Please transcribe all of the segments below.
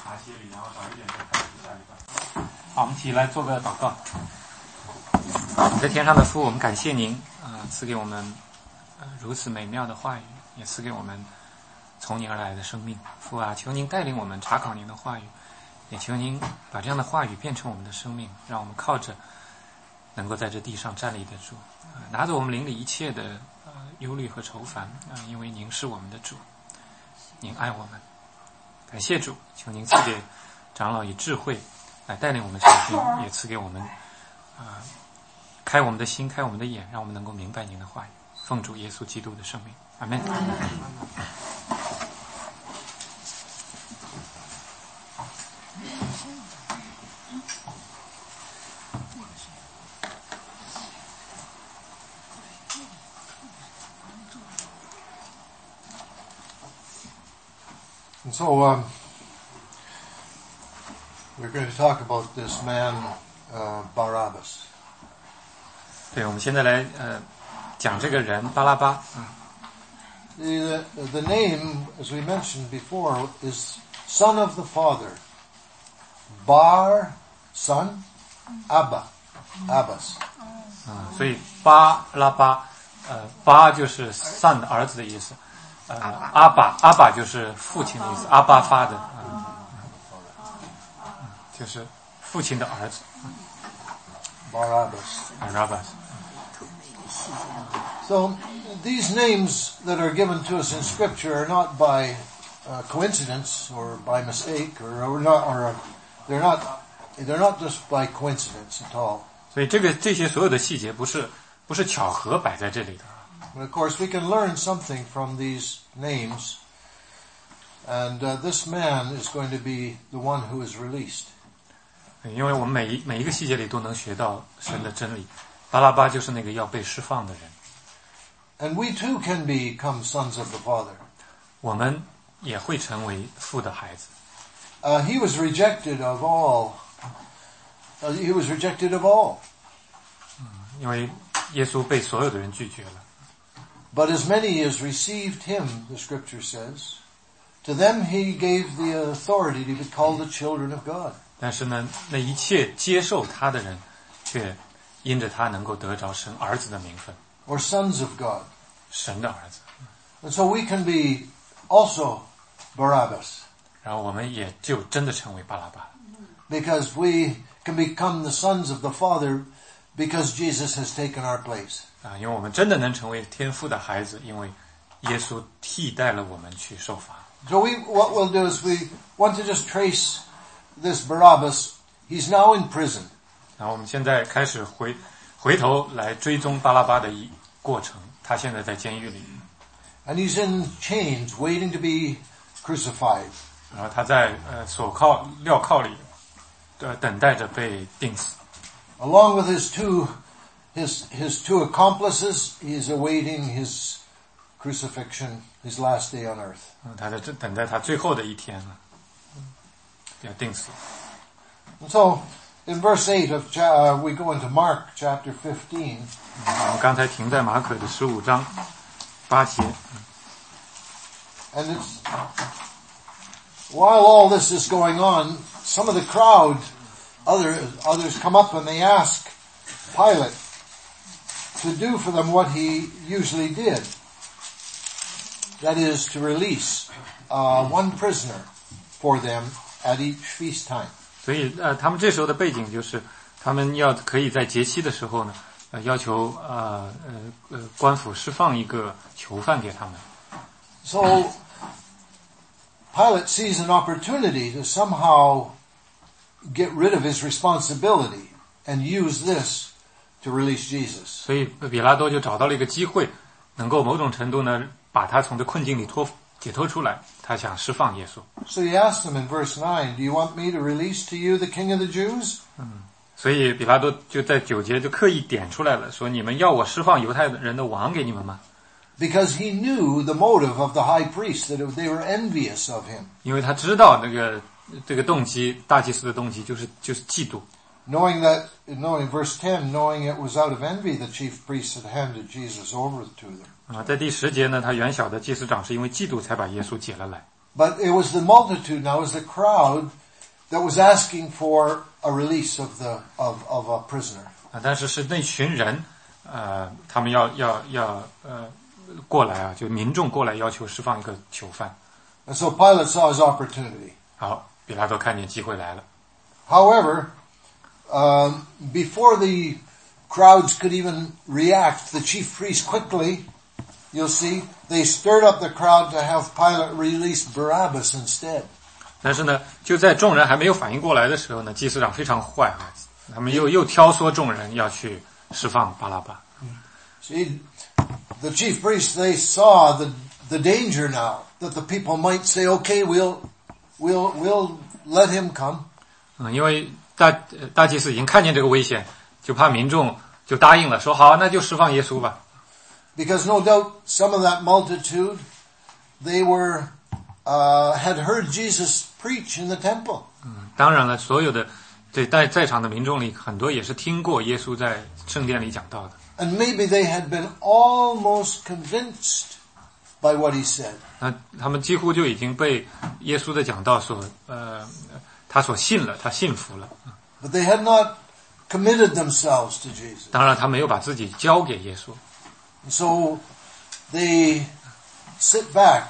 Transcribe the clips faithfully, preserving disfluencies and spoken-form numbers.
茶歇里，然后早一点再开始下礼拜。好，我们一起来做个祷告。在天上的父，我们感谢您啊、呃，赐给我们呃如此美妙的话语，也赐给我们从您而来的生命。父啊，求您带领我们查考您的话语，也求您把这样的话语变成我们的生命，让我们靠着能够在这地上站立得住，呃、拿着我们灵里一切的呃忧虑和愁烦啊、呃，因为您是我们的主，您爱我们。感谢主，求您赐给长老以智慧来带领我们查经，也赐给我们啊、呃、开我们的心，开我们的眼，让我们能够明白您的话语。奉主耶稣基督的圣名，阿们。 And so um, we're going to talk about this man, uh, Barabbas. 对，我们现在来呃讲这个人巴拉巴。嗯 The, the name, as we mentioned before, is son of the father. Bar, son, Abba, Abbas. 啊、所以巴拉巴，呃，巴就是 son 的儿子的意思，呃，阿爸阿爸就是父亲的意思，阿巴发的，嗯、就是父亲的儿子。 Barabbas. Barabbas. So these names that are given to us in Scripture are not by uh, coincidence or by mistake, or, or not, or uh, they're not they're not just by coincidence at all. 所以这个这些所有的细节不是不是巧合摆在这里的。 But of course, we can learn something from these names, and uh, this man is going to be the one who is released. 因为我们每一每一个细节里都能学到神的真理。巴拉巴就是那个要被释放的人。 And we too can become sons of the Father. 我们也会成为父的孩子。 Uh, he was rejected of all. Uh, he was rejected of all. 因为耶稣被所有的人拒绝了。 But as many as received him, the Scripture says, to them he gave the authority to be called the children of God. 但是呢，那一切接受他的人，却因着他能够得着神儿子的名分。 Or sons of God. 神的儿子。 And so we can be also Barabbas. 然后我们也就真的成为巴拉巴。 Because we can become the sons of the Father because Jesus has taken our place. 啊，因为我们真的能成为天父的孩子，因为耶稣替代了我们去受罚。 So we, what we'll do is we want to just trace this Barabbas. He's now in prison. 然后我们现在开始回回头来追踪巴拉巴的一过程。他现在在监狱里。 And he's in chains, waiting to be crucified. 然后他在呃锁铐镣铐里，呃等待着被钉死。 Along with his two, his his two accomplices, he is awaiting his crucifixion, his last day on earth. 嗯，他在这等待他最后的一天了，要钉死。 And so, in verse eight of uh, we go into Mark chapter fifteen. 我们刚才停在马可的十五章八节。 And it's, while all this is going on, some of the crowd, other, others come up and they ask Pilate to do for them what he usually did. That is, to release uh, one prisoner for them at each feast time. 所以呃，他们这时候的背景就是，他们要可以在节期的时候呢，呃，要求呃呃呃官府释放一个囚犯给他们。 So Pilate sees an opportunity to somehow get rid of his responsibility and use this to release Jesus. 所以比拉多就找到了一个机会，能够某种程度呢，把他从这困境里脱解脱出来。他想释放耶稣。 So he asked him in verse nine, "Do you want me to release to you the King of the Jews?" 嗯，所以比拉多就在九节就刻意点出来了，说你们要我释放犹太人的王给你们吗？ Because he knew the motive of the high priest, that they were envious of him. 因为他知道那个这个动机，大祭司的动机就是就是嫉妒。 Knowing that, knowing verse ten, knowing it was out of envy, the chief priests had handed Jesus over to them. 啊，在第十节呢，他原晓得祭司长是因为嫉妒才把耶稣解了来。 But it was the multitude now, it was the crowd that was asking for a release of the of of a prisoner. 啊，但是是那群人，呃，他们要要要呃过来啊，就民众过来要求释放一个囚犯。 And so Pilate saw his opportunity. 好，比拉多看见机会来了。 However, um, before the crowds could even react, the chief priests quickly, you'll see, they stirred up the crowd to have Pilate release Barabbas instead. 但是呢，就在众人还没有反应过来的时候呢，祭司长非常坏啊，他们又又挑唆众人要去释放巴拉巴。 See, the chief priests, they saw the the danger now that the people might say, "Okay, we'll we'll we'll let him come." 嗯，因为大大祭司已经看见这个危险，就怕民众就答应了，说好，那就释放耶稣吧。 Because no doubt some of that multitude, they were uh, had heard Jesus preach in the temple. 嗯，当然了，所有的这在在场的民众里，很多也是听过耶稣在圣殿里讲道的。 And maybe they had been almost convinced by what he said. 那他们几乎就已经被耶稣的讲道所呃他所信了，他信服了。 But they had not committed themselves to Jesus. 当然，他没有把自己交给耶稣。 So they sit back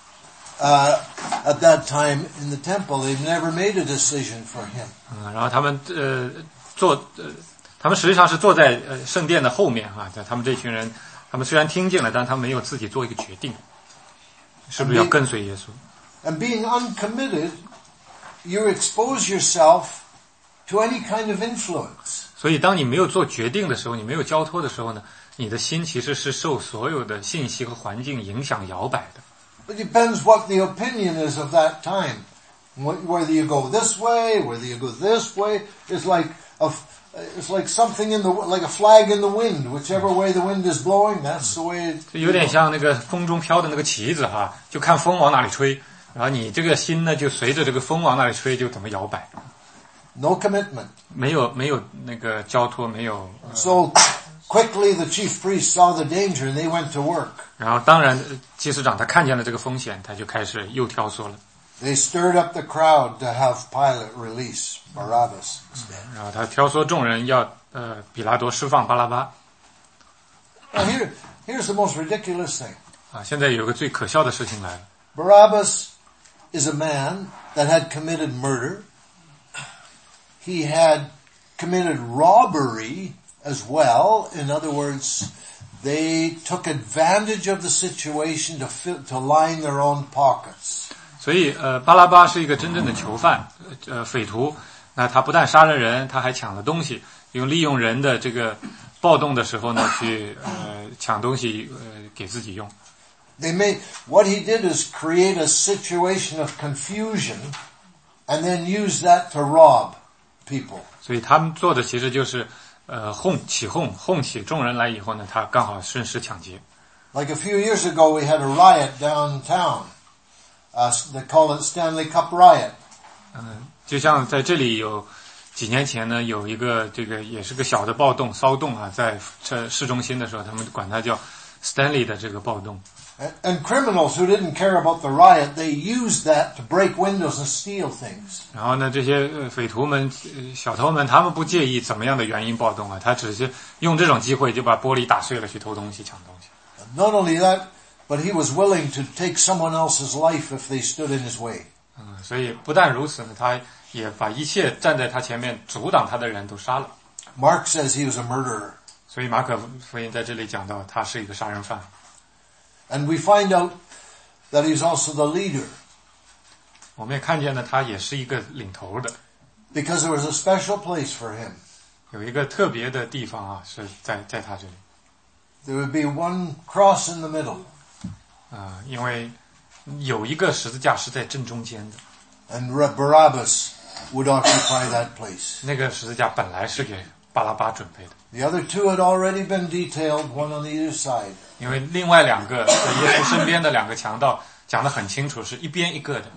uh, at that time in the temple. They've never made a decision for him. 嗯，然后他们呃坐呃，他们实际上是坐在呃圣殿的后面啊。他们这群人，他们虽然听见了，但他们没有自己做一个决定，是不是要跟随耶稣 ？And being uncommitted, you expose yourself to any kind of influence. 所以，当你没有做决定的时候，你没有交托的时候呢，你的心其实是受所有的信息和环境影响摇摆的。 It depends what the opinion is of that time. Whether you go this way, whether you go this way, it's like a, it's like something in the like a flag in the wind. Whichever way the wind is blowing, that's the way. 有点像那个风中飘的那个旗子哈，就看风往哪里吹，然后你这个心呢，就随着这个风往哪里吹，就怎么摇摆。 No commitment. 没有没有那个交托，没有。呃、 so quickly the chief priest saw the danger and they went to work. 然后当然祭司长他看见了这个风险，他就开始又挑唆了。 They stirred up the crowd to have Pilate release Barabbas instead. 然后他挑唆众人要呃比拉多释放巴拉巴。 Now here, here's the most ridiculous thing. 啊，现在有个最可笑的事情来了。 Barabbas is a man that had committed murder. He had committed robbery as well. In other words, they took advantage of the situation to fill, to line their own pockets. 所以呃，巴拉巴是一个真正的囚犯，呃，匪徒。那他不但杀了人，他还抢了东西，用利用人的这个暴动的时候呢，去呃抢东西呃给自己用。 They made what he did is create a situation of confusion, and then use that to rob people. 所以他们做的其实就是呃哄起哄，哄起众人来以后呢，他刚好顺势抢劫。 Like a few years ago, we had a riot downtown. Uh, they call it Stanley Cup Riot. 嗯，就像在这里有几年前呢，有一个这个也是个小的暴动骚动啊，在这市中心的时候，他们管它叫 Stanley 的这个暴动。 And, and criminals who didn't care about the riot, they used that to break windows and steal things. 然后呢，这些呃匪徒们、呃、小偷们，他们不介意怎么样的原因暴动啊，他只是用这种机会就把玻璃打碎了去偷东西、抢东西。 Not only that, but he was willing to take someone else's life if they stood in his way. 嗯，所以不但如此呢，他也把一切站在他前面阻挡他的人都杀了。 Mark says he was a murderer. 所以马可福音在这里讲到，他是一个杀人犯。 And we find out that he's also the leader. 我们也看见呢，他也是一个领头的。 Because there was a special place for him. 有一个特别的地方啊，是在在他这里。 There would be one cross in the middle. 啊、呃，因为有一个十字架是在正中间的。 And Barabbas would occupy that place. 那个十字架本来是给巴拉巴准备的。 The other two had already been detailed, one on either side. 因为另外两个在耶稣身边的两个强盗讲得很清楚，是一边一个的。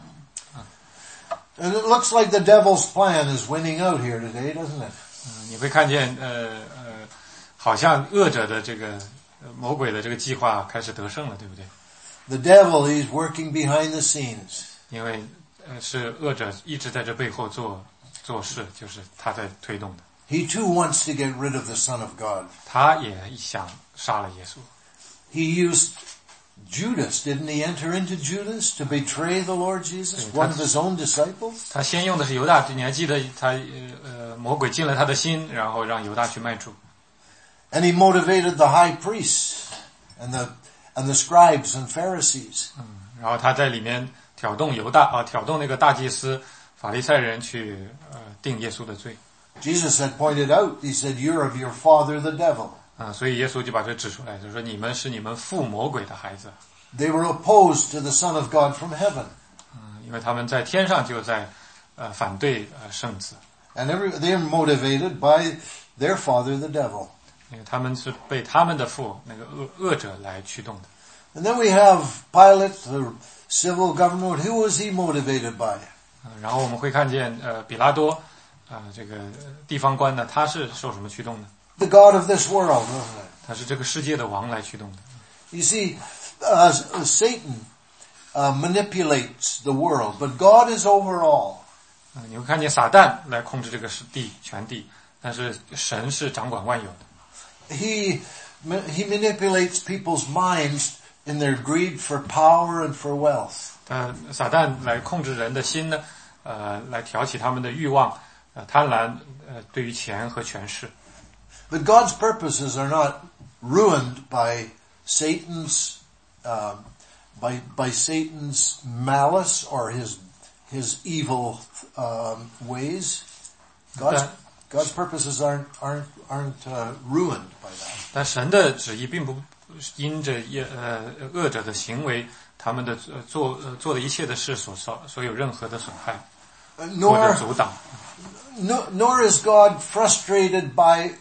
And it looks like the devil's plan is winning out here today, doesn't it? 嗯，你会看见，呃呃，好像恶者的这个魔鬼的这个计划开始得胜了，对不对？ The devil, he's working behind the scenes. 因为呃是恶者一直在这背后做做事，就是他在推动的。 He too wants to get rid of the Son of God. 他也想杀了耶稣。 He used Judas, didn't he enter into Judas to betray the Lord Jesus, one of his own disciples? 他先用的是犹大，你还记得他呃魔鬼进了他的心，然后让犹大去卖主。 And he motivated the high priests and the and the scribes and Pharisees. 嗯，然后他在里面挑动犹大啊，挑动那个大祭司、法利赛人去呃定耶稣的罪。 Jesus had pointed out, he said, "You're of your father the devil." 啊，所以耶稣就把这指出来，就说你们是你们父魔鬼的孩子。 They were opposed to the Son of God from heaven. 嗯，因为他们在天上就在呃反对呃圣子。 And every, they are motivated by their father the devil. 因为他们是被他们的父那个恶恶者来驱动的。 And then we have Pilate, the civil government. Who was he motivated by? 嗯，然后我们会看见呃比拉多啊、呃、这个地方官呢，他是受什么驱动的？ The God of this world, wasn't it? 他是这个世界的王来驱动的。 You see, uh, Satan uh, manipulates the world, but God is over all. 嗯，你会看见撒旦来控制这个地全地，但是神是掌管万有的。 He he manipulates people's minds in their greed for power and for wealth. 呃，撒旦来控制人的心呢，呃，来挑起他们的欲望，呃，贪婪，呃，对于钱和权势。 But God's purposes are not ruined by Satan's uh, by by Satan's malice or his his evil um, ways. God's God's purposes aren't aren't aren't uh, ruined by that. 但神的旨意并不因着呃恶者的行为，他们的做呃做的一切的事所所所有任何的损害或者阻挡。 Nor, nor is God frustrated by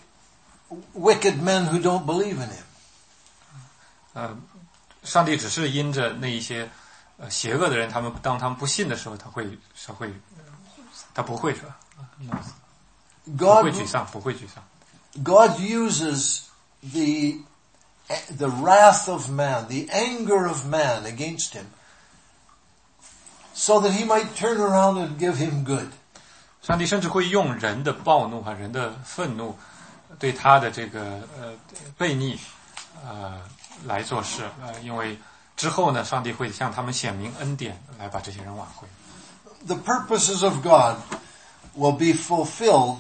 wicked men who don't believe in him. 呃，上帝只是因着那一些呃邪恶的人，他们当他们不信的时候，他会他会他不会是吧？ God 不会沮丧，不会沮丧。 God uses the the wrath of man, the anger of man against him, so that he might turn around and give him good. 上帝甚至会用人的暴怒和人的愤怒，对他的这个呃悖逆，呃来做事，呃，因为之后呢，上帝会向他们显明恩典，来把这些人挽回。 The purposes of God will be fulfilled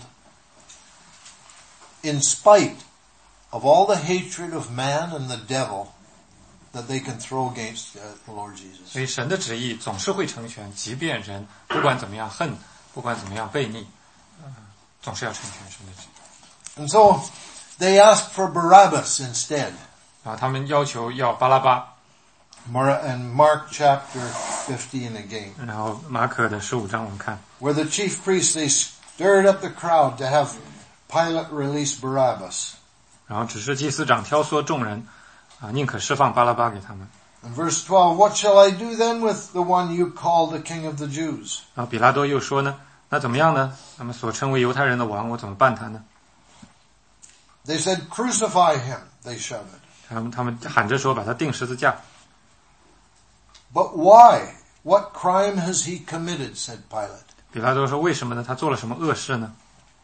in spite of all the hatred of man and the devil that they can throw against the Lord Jesus. 所以神的旨意总是会成全，即便人不管怎么样恨，不管怎么样悖逆，呃，总是要成全神的旨意。 And so they asked for Barabbas instead. 然后他们要求要巴拉巴。 And Mark chapter fifteen again. 然后马可的十五章我们看 Where the chief priests, they stirred up the crowd to have Pilate release Barabbas. 然后只是祭司长挑唆众人啊，宁可释放巴拉巴给他们。 In verse twelve, what shall I do then with the one you call the king of the Jews? 然后比拉多又说呢，那怎么样呢？他们所称为犹太人的王，我怎么办他呢？ They said, crucify him, they shouted. 他们他们喊着说，把他钉十字架。 But why? What crime has he committed? Said Pilate. 比拉多说，为什么呢？他做了什么恶事呢？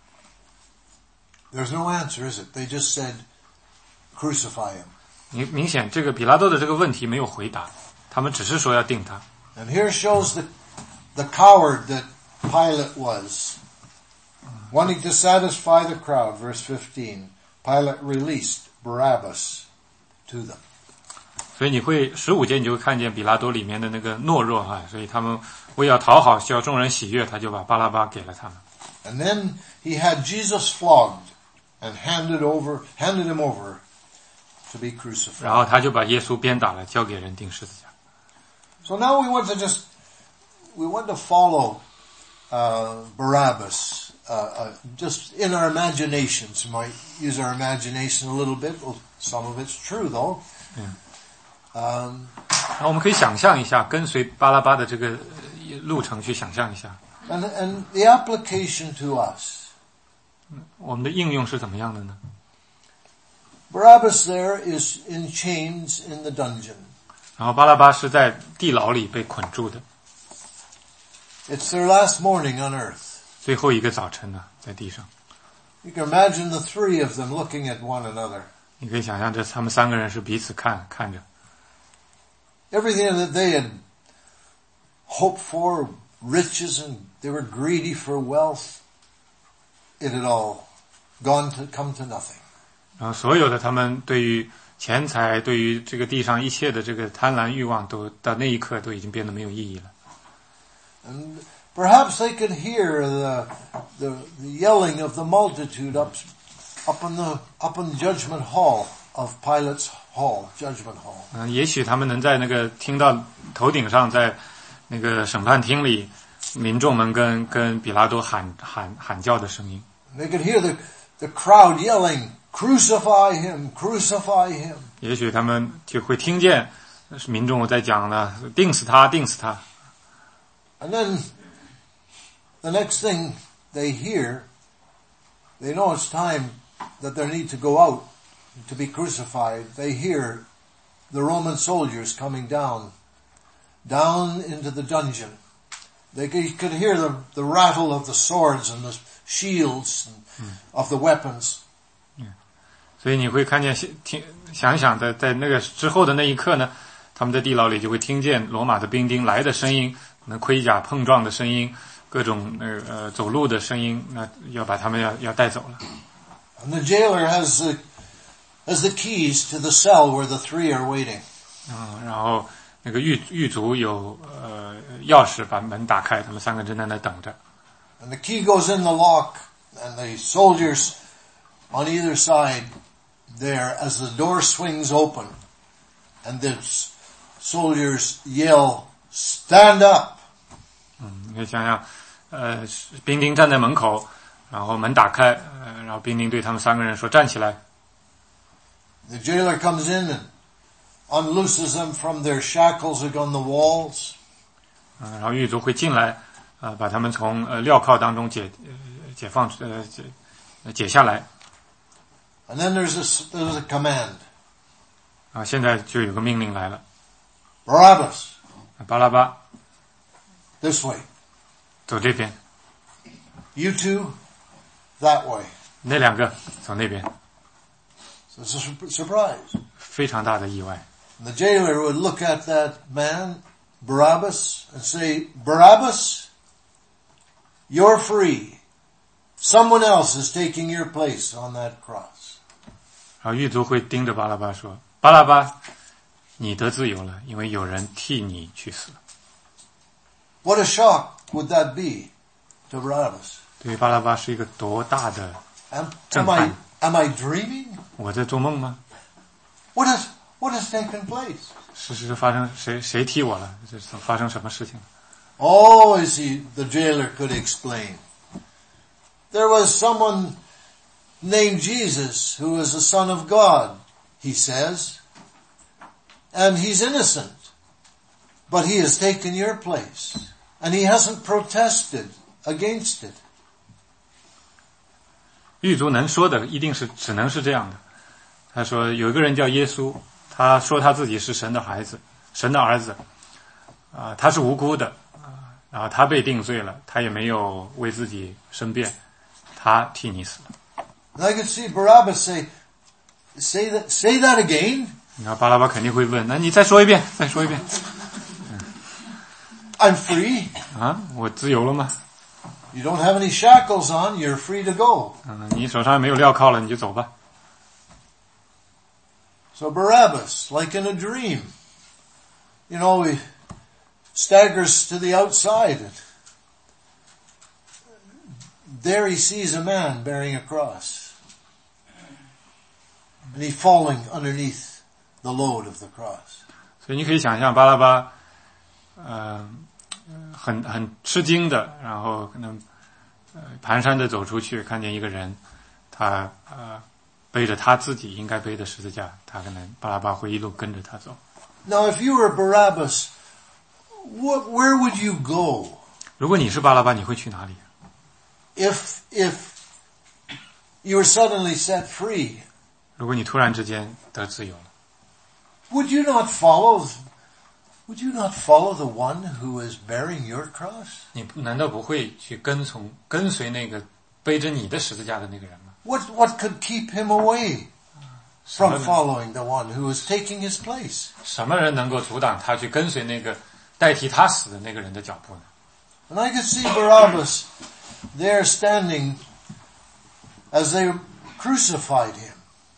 There's no answer, is it? They just said, crucify him. 明明显这个比拉多的这个问题没有回答，他们只是说要定他。 And here shows the, the coward that Pilate was. Wanting to satisfy the crowd, verse fifteen, Pilate released Barabbas to them. 所以你会十五节你就会看见比拉多里面的那个懦弱哈，所以他们为要讨好叫众人喜悦，他就把巴拉巴给了他们。 And then he had Jesus flogged and handed over, handed him over to be crucified. 然后他就把耶稣鞭打了，交给人钉十字架。 So now we want to just, we want to follow uh, Barabbas, uh, uh, just in our imaginations. We might use our imagination a little bit. Well, some of it's true though. Yeah. Um, 那我们可以想象一下，跟随巴拉巴的这个路程去想象一下。 and, and the application to us. 我们的应用是怎么样的呢？ Barabbas there is in chains in the dungeon. 然后巴拉巴是在地牢里被捆住的。 It's their last morning on earth. 最后一个早晨呢，在地上。 You can imagine the three of them looking at one another. 你可以想象，这他们三个人是彼此看看着。 Everything that they had hoped for, riches, and they were greedy for wealth, it had all gone to come to nothing. 然后所有的他们对于钱财，对于这个地上一切的这个贪婪欲望，都到那一刻都已经变得没有意义了。 And perhaps they could hear the, the, the yelling of the multitude up, up in the, up in Judgment Hall of Pilate's Hall, Judgment Hall. 嗯，也许他们能在那个听到头顶上，在那个审判厅里，民众们跟跟比拉多喊喊喊叫的声音。 They could hear the, the crowd yelling, "Crucify him! Crucify him!" 也许他们就会听见民众在讲呢，钉死他，钉死他。 And then the next thing they hear, they know it's time that they need to go out to be crucified. They hear the Roman soldiers coming down, down into the dungeon. They could hear the, the rattle of the swords and the shields and of the weapons. 所以你会看见，听想想在在那个之后的那一刻呢，他们在地牢里就会听见罗马的兵丁来的声音，那盔甲碰撞的声音，各种呃呃走路的声音，那要把他们要要带走了。 And the jailer has the has the keys to the cell where the three are waiting. 嗯，然后那个狱狱卒有呃钥匙把门打开，他们三个正在那等着。 And the key goes in the lock, and the soldiers on either side there as the door swings open, and the soldiers yell, "Stand up!" 嗯，你可以想想，呃，兵丁站在门口，然后门打开，呃，然后兵丁对他们三个人说：“站起来。” The jailer comes in and unlooses them from their shackles on the walls. 嗯，然后狱卒会进来，啊、呃，把他们从呃镣铐当中解呃解放呃解解下来。 And then there's a, there's a command. 啊，现在就有个命令来了。 Barabbas. 巴拉巴。 This way. 走这边。 You two, that way. 那两个走那边。 So it's a surprise. 非常大的意外。 And the jailer would look at that man, Barabbas, and say, "Barabbas, you're free. Someone else is taking your place on that cross." 然后狱卒会盯着巴拉巴说：“巴拉巴，你得自由了，因为有人替你去死。” What a shock would that be to Barabbas? 对于巴拉巴是一个多大的 Am, 震 am I 撼！ am I dreaming? 我在做梦吗？ What has what has taken place? 是是发生谁谁替我了？这是发生什么事情了？ Oh, as he the jailer could explain. There was someone named Jesus who is the Son of God, he says, and he's innocent, but he has taken your place, and he hasn't protested against it. 狱卒能说的一定是只能是这样的。他说有一个人叫耶稣，他说他自己是神的孩子，神的儿子，啊、呃，他是无辜的，啊、呃，然后他被定罪了，他也没有为自己申辩，他替你死了。 And I could see Barabbas say, "Say that, say that again." 然后巴拉巴肯定会问：“那你再说一遍，再说一遍。” I'm free. 啊，我自由了吗？ You don't have any shackles on. You're free to go. 嗯，你手上没有镣铐了，你就走吧。 So Barabbas, like in a dream, you know, he staggers to the outside. There he sees a man bearing a cross. And he's falling underneath the load of the cross. 所以你可以想象巴拉巴，呃，很很吃惊的，然后可能呃蹒跚的走出去，看见一个人，他呃背着他自己应该背的十字架，他可能巴拉巴会一路跟着他走。 Now, if you were Barabbas, what, where would you go? 如果你是巴拉巴，你会去哪里？ If if you were suddenly set free, 如果你突然之间得自由了， would you not follow would you not follow the one who is bearing your cross? 你难道不会去跟从跟随那个背着你的十字架的那个人吗？ What, what could keep him away from following the one who is taking his place? 什么人能够阻挡他去跟随那个代替他死的那个人的脚步呢？ And I could see Barabbas there standing as they crucified him.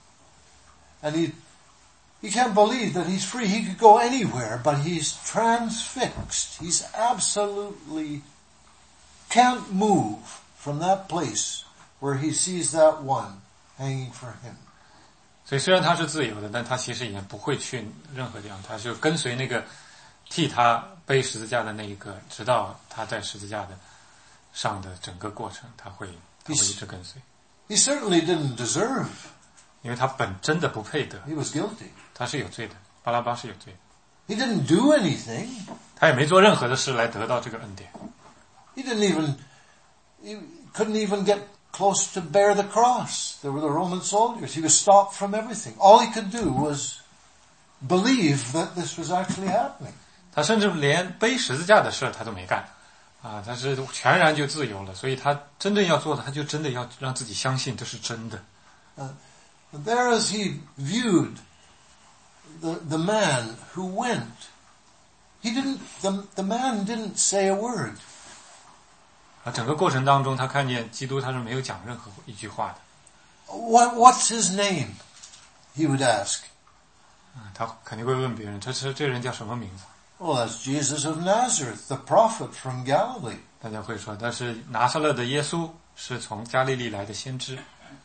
And he, he can't believe that he's free. He could go anywhere, but he's transfixed. He's absolutely can't move from that place where he sees that one hanging for him. 所以虽然他是自由的，但他其实也不会去任何地方，他就跟随那个替他背十字架的那一个，直到他在十字架的上的整个过程，他会他会一直跟随。 He certainly didn't deserve. 因为他本真的不配得， He was guilty. 他是有罪的，巴拉巴是有罪的。 He didn't do anything. 他也没做任何的事来得到这个恩典。 He didn't even, he couldn't even get close to bear the cross. There were the Roman soldiers. He was stopped from everything. All he could do was believe that this was actually happening. 他甚至连背十字架的事他都没干，啊，他是全然就自由了。所以他真正要做的，他就真的要让自己相信这是真的。 Uh, there as he viewed the, the man who went, he didn't, the, the man didn't say a word. 啊，整个过程当中，他看见基督，他是没有讲任何一句话的。 What, what's his name? He would ask. 啊，他肯定会问别人，这这这人叫什么名字？ Well, that's Jesus of Nazareth, the prophet from Galilee. 大家会说，但是拿撒勒的耶稣是从加利利来的先知。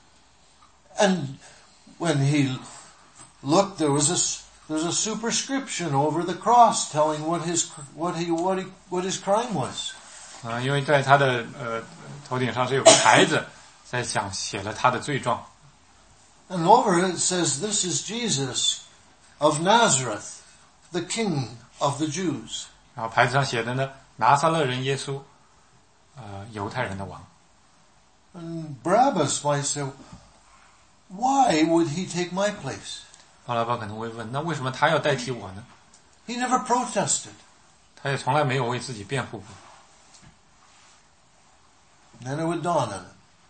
And when he looked, there was a, there's a superscription over the cross telling what his, what he, what he, what his crime was. 啊，因为在他的呃头顶上是有个牌子，在讲写了他的罪状。 And over it says, "This is Jesus of Nazareth, the King of the Jews." 然后牌子上写的呢，拿撒勒人耶稣，呃，犹太人的王。 And Barabbas might say, "Why would he take my place?" 巴拉巴可能会问，那为什么他要代替我呢？ He never protested. 他也从来没有为自己辩护过。 Then it would dawn on him.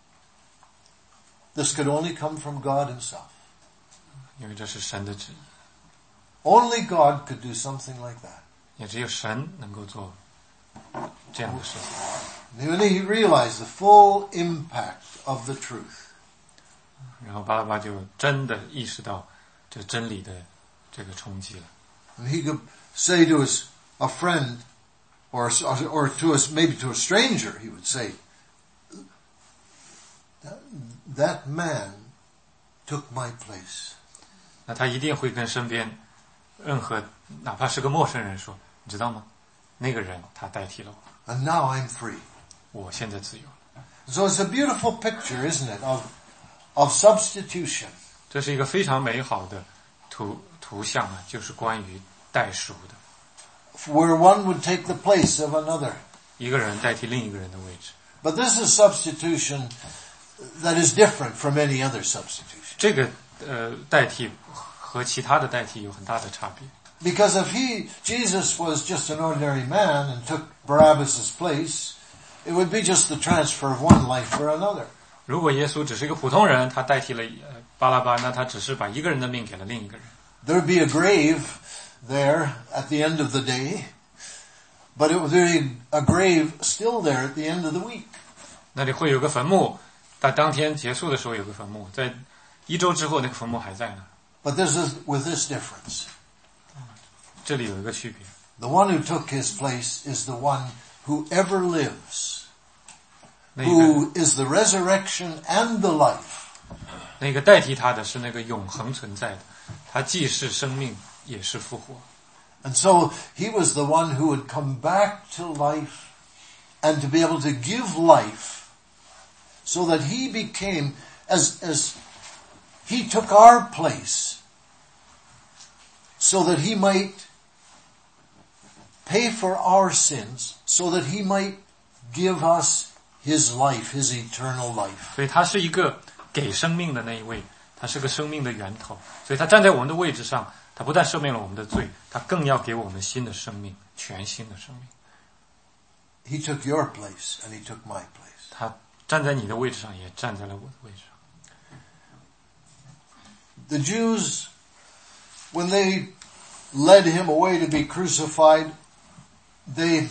This could only come from God himself. 因为这是神的旨意， Only God could do something like that. 也只有神能够做这样的事情。 And when he realized the full impact of the truth. 然后巴拉巴就真的意识到这真理的这个冲击了。 And he could say to his a friend, or or to us maybe to a stranger, he would say, "That man took my place." 那他一定会跟身边任何哪怕是个陌生人说，你知道吗？那个人他代替了我， And now I'm free. 我现在自由了。 So it's a beautiful picture, isn't it, of of substitution. 这是一个非常美好的图图像啊，就是关于代赎的， Where one would take the place of another. 一个人代替另一个人的位置。 But this is substitution that is different from any other substitution. 这个呃代替和其他的代替有很大的差别。 Because if he, Jesus was just an ordinary man and took Barabbas' place, it would be just the transfer of one life for another. 如果耶稣只是一个普通人，他代替了呃巴拉巴，那他只是把一个人的命给了另一个人。 There would be a grave there at the end of the day, but it would be a grave still there at the end of the week. 那里会有个坟墓，在当天结束的时候有个坟墓，在一周之后那个坟墓还在呢。 But this is with this difference. 这里有一个区别， The one who took his place is the one who ever lives, 那个 who is the resurrection and the life. 那个代替他的是那个永恒存在的，他既是生命也是复活。 And so he was the one who would come back to life and to be able to give life so that he became, as, as he took our place, so that he might pay for our sins, so that he might give us his life, his eternal life. 所以他是一个给生命的那一位，他是个生命的源头，所以他站在我们的位置上他不但赦免了我们的罪，他更要给我们新的生命，全新的生命。 He took your place and he took my place. 他站在你的位置上，也站在了我的位置上。 The Jews, when they led him away to be crucified, they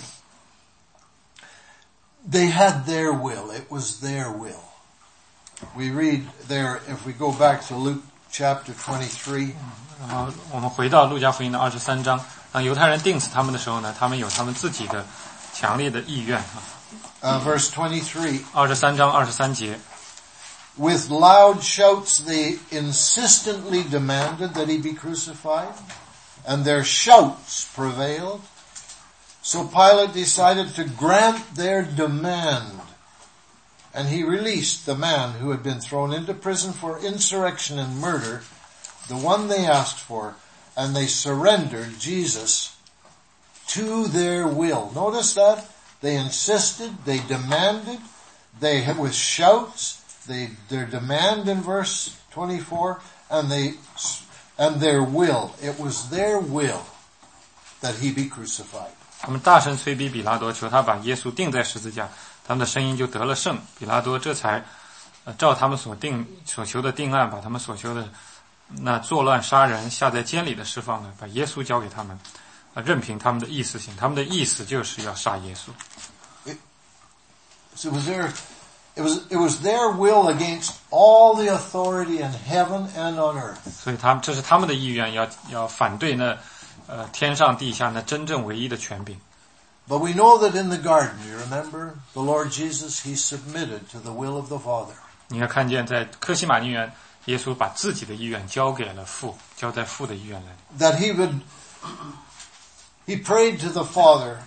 they had their will. It was their will. We read there, if we go back to Luke chapter twenty-three. 然后我们回到路加福音的二十三章，当犹太人钉死他们的时候呢，他们有他们自己的强烈的意愿啊。 Uh, verse twenty-three. 二十三章二十三节。 With loud shouts they insistently demanded that he be crucified, and their shouts prevailed. So Pilate decided to grant their demand, and he released the man who had been thrown into prison for insurrection and murder, the one they asked for, and they surrendered Jesus to their will. Notice that? They insisted, they demanded, they had with shouts, they, their demand in verse twenty-four, and they, and their will. It was their will that he be crucified. 他们大声催逼比拉多，求他把耶稣钉在十字架，他们的声音就得了胜。比拉多这才，呃，照他们所定所求的定案，把他们所求的那作乱杀人下在监里的释放了，把耶稣交给他们，呃，任凭他们的意思行。他们的意思就是要杀耶稣。 It, so it was their, it was it was their will against all the authority in heaven and on earth. 所以他们这是他们的意愿，要要反对那呃天上地下那真正唯一的权柄。 But we know that in the garden, you remember, the Lord Jesus, he submitted to the will of the Father. 你要看见在客西马尼园，耶稣把自己的意愿交给了父，交在父的意愿来。 That he would, he prayed to the Father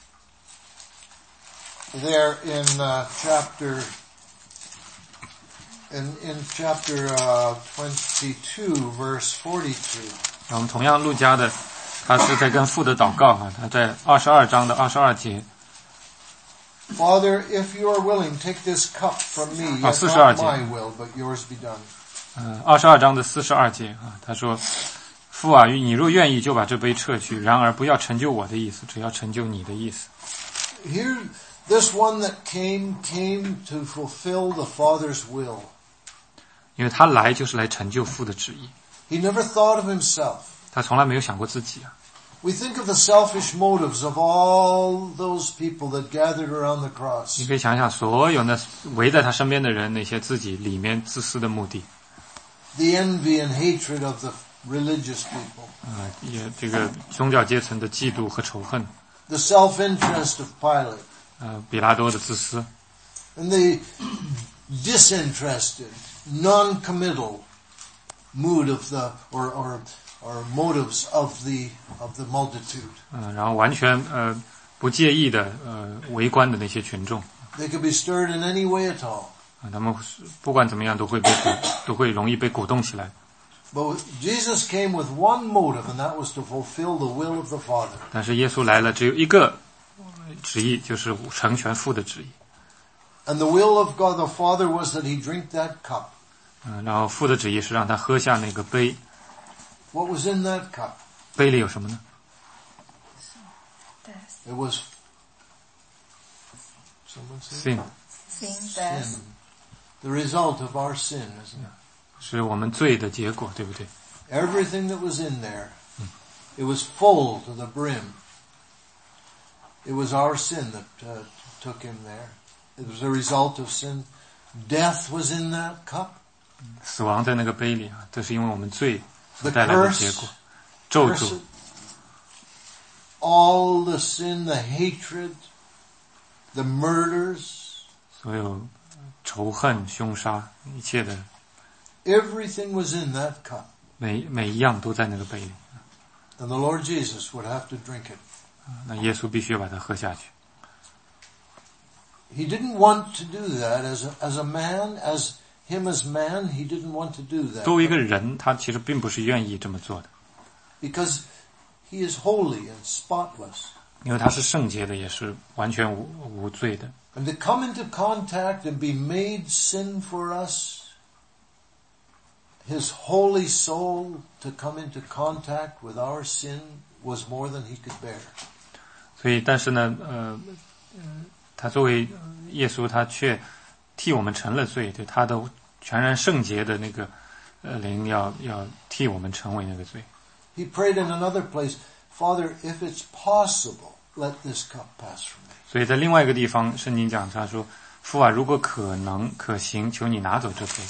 there in uh, chapter, in, in chapter uh, twenty-two, verse forty-two. 我们同样路加的，他是在跟父的祷告啊，他在二十二章的二十二节。 Father, if you are willing, take this cup from me. Ah, Yet 四十二 not 节。 my will, but yours be done. 呃，二十二章的四十二节啊，他说：“父啊，你若愿意，就把这杯撤去；然而不要成就我的意思，只要成就你的意思。” Here, this one that came, came to fulfill the Father's will. 因为他来就是来成就父的旨意， He never thought of himself. 他从来没有想过自己啊。 We think of the selfish motives of all those people that gathered around the cross. 你可以想想，所有那围在他身边的人，那些自己里面自私的目的， The envy and hatred of the religious people. 啊、呃，也这个宗教阶层的嫉妒和仇恨， The self-interest of Pilate. 呃，比拉多的自私， And the disinterested, non-committal mood of the, or, or, or motives of the, of the multitude. 嗯、呃，然后完全呃不介意的呃围观的那些群众， They could be stirred in any way at all. 啊，他们不管怎么样都会被鼓，都会容易被鼓动起来。 But Jesus came with one motive, and that was to fulfill the will of the Father. 但是耶稣来了，只有一个旨意，就是成全父的旨意。 And the will of God the Father was that he drink that cup. 嗯，然后父的旨意是让他喝下那个杯， What was in that cup? 杯里有什么呢？ It was someone say sin， Sin, sin. death. The result of our sin, isn't it? 是我们罪的结果，对不对？ Everything that was in there, it was full to the brim. It was our sin that uh, took him there. It was a result of sin. Death was in that cup. 死亡在那个杯里啊，这是因为我们罪所 The 带来的 curse, 结果，咒 curse, 诅， all the sin, the hatred, the murders, 所有仇恨、凶杀，一切的 everything was in that cup. 每每一样都在那个杯里。 And the Lord Jesus would have to drink it. 那耶稣必须要把它喝下去。 He didn't want to do that as a, as a man, as him as man, he didn't want to do that. 作为一个人，他其实并不是愿意这么做的， Because he is holy and spotless. 因为他是圣洁的，也是完全无无罪的。 And to come into contact and be made sin for us, his holy soul to come into contact with our sin was more than he could bear. 所以，但是呢，呃，他作为耶稣，他却替我们成了罪，对他的全然圣洁的那个呃灵要要替我们成为那个罪。 He prayed in another place, Father, if it's possible, let this cup pass from me. 所以在另外一个地方，圣经讲他说：“父啊，如果可能可行，求你拿走这杯。”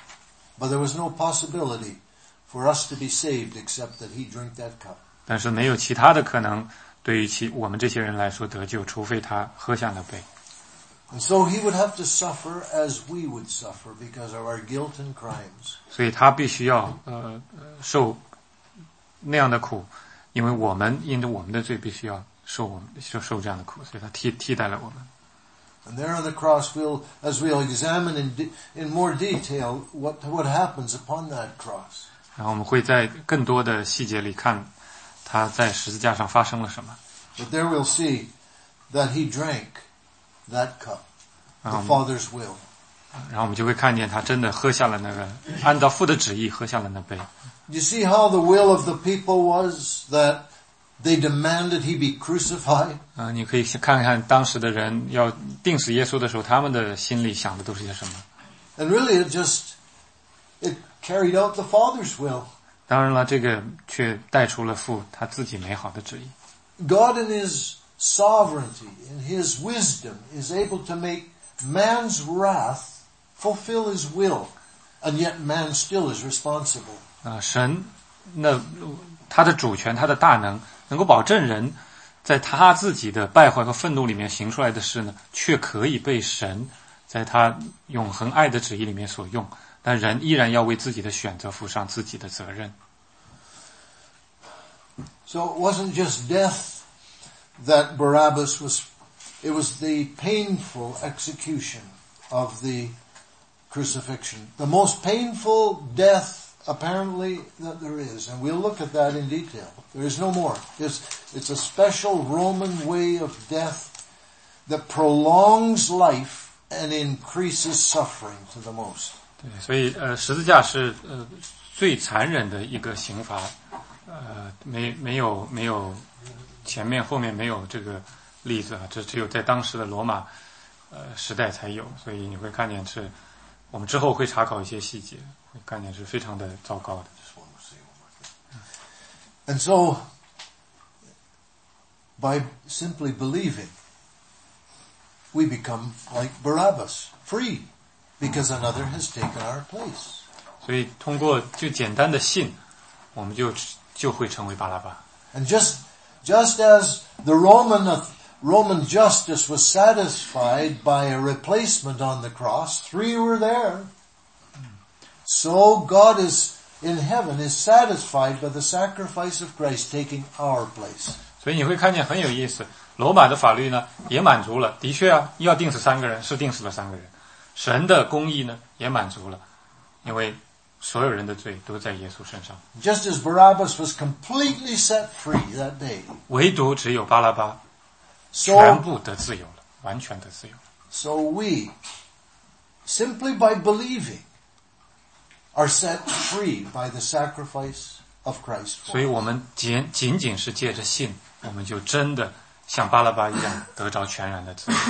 But there was no possibility for us to be saved except that he drink that cup. 但是没有其他的可能，对于其我们这些人来说得救，除非他喝下那杯。 And so he would have to suffer as we would suffer because of our guilt and crimes. 所以他必须要呃受那样的苦，因为我们因着我们的罪必须要受我们受受这样的苦，所以他替替代了我们。 And there on the cross, we'll, as we'll examine in, de- in more detail what, what happens upon that cross. 然后我们会在更多的细节里看他在十字架上发生了什么。 But there we'll see that he drank that cup, the Father's will. 然后我们就会看见他真的喝下了那个按照父的旨意喝下了那杯。 You see how the will of the people was that they demanded he be crucified? 啊、呃，你可以看看当时的人要钉死耶稣的时候，他们的心里想的都是些什么。 And really, it just it carried out the Father's will. 当然了，这个却带出了父他自己美好的旨意。 God in his sovereignty, in his wisdom, is able to make man's wrath fulfill his will, and yet man still is responsible. 啊、呃，神那他的主权，他的大能，能够保证人在他自己的败坏和愤怒里面行出来的事呢，却可以被神在他永恒爱的旨意里面所用，但人依然要为自己的选择负上自己的责任。 So it wasn't just death that Barabbas was, it was the painful execution of the crucifixion. The most painful death apparently that there is, and we'll look at that in detail. There is no more. It's, it's a special Roman way of death that prolongs life and increases suffering to the most. 对，所以呃，十字架是呃最残忍的一个刑罚，呃，没没有没有前面后面没有这个例子啊，这只有在当时的罗马呃时代才有，所以你会看见是，我们之后会查考一些细节，会看见是非常的糟糕的。 And so, by simply believing, we become like Barabbas, free, because another has taken our place. 所以通过就简单的信，我们就就会成为巴拉巴。 And just just as the Roman Roman justice was satisfied by a replacement on the cross, three were there. So God is in heaven is satisfied by the sacrifice of Christ taking our place. 所以你会看见很有意思，罗马的法律呢也满足了，的确啊，要定死三个人是定死了三个人，神的公义呢也满足了，因为所有人的罪都在耶稣身上。 Just as Barabbas was completely set free that day, 唯独只有巴拉巴 so 全部得自由了，完全得自由了。 so we, simply by believing, are set free by the sacrifice of Christ. 所以我们仅仅仅是借着信，我们就真的像巴拉巴一样得着全然的自由。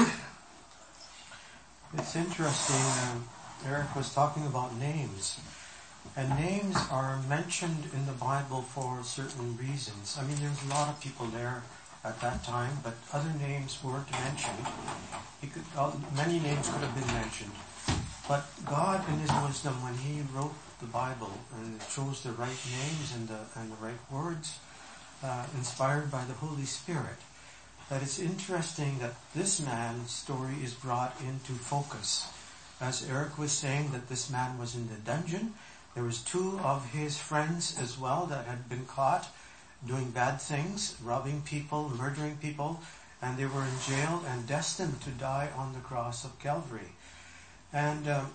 It's interesting, uh, Eric was talking about names. And names are mentioned in the Bible for certain reasons. I mean, there's a lot of people there at that time, but other names weren't mentioned. He could, uh, many names could have been mentioned. But God, in His wisdom, when He wrote the Bible and chose the right names and the, and the right words, uh, inspired by the Holy Spirit, that it's interesting that this man's story is brought into focus. As Eric was saying, that this man was in the dungeon. There was two of his friends as well that had been caught doing bad things, robbing people, murdering people, and they were in jail and destined to die on the cross of Calvary. And um,